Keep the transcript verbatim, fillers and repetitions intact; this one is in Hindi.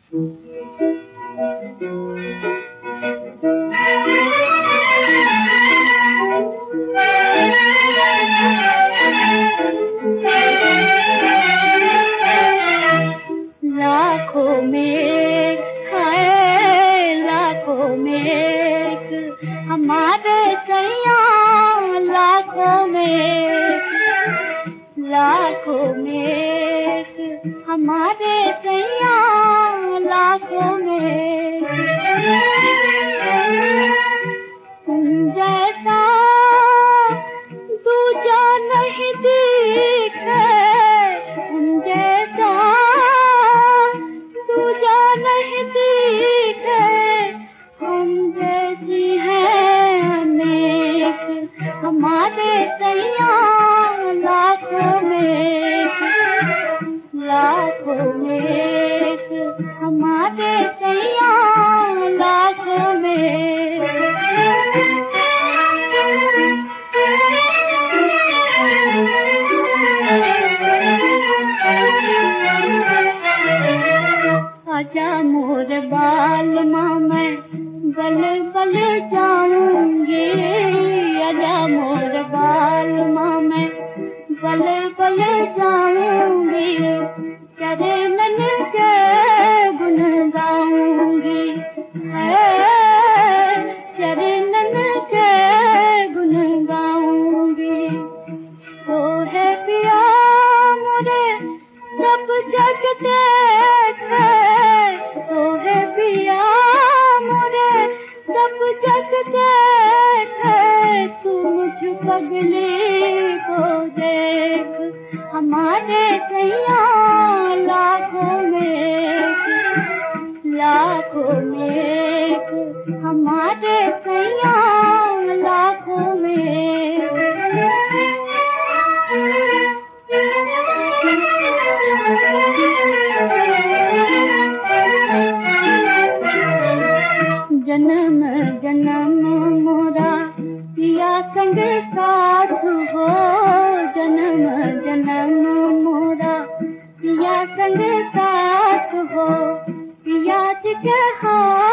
लाखों में है, लाखों में एक हमारे सैया, लाखों में, लाखों में एक हमारे सैया, लाखों में तुम जैसा दूजा नहीं दिखे, तुम जैसा दूजा नहीं दिखे, हम जैसी हैं अनेक हमारे सैया, लाखों में, लाखों में एक हमारे सैया, लाखों में। आजा मोर बाल माँ मैं बल बल जाऊंगी, आजा मोर बाल माँ मैं बल बल जाऊंगी, चरणन के गुण गाऊंगी, है चरणन के गुण गाऊंगी। तो है पिया मोरे सब जग देखे, तो है पिया मोरे सब जग देखे, तू मुझ पगली को देख हमारे सैया, लाखों में, लाखों में एक हमारे सैया, लाखों में। जन्म जन्म मोरा पिया संग साथ हो, जन्म जन्म मोरा पिया संग साथ हो, पिया जी के हाथ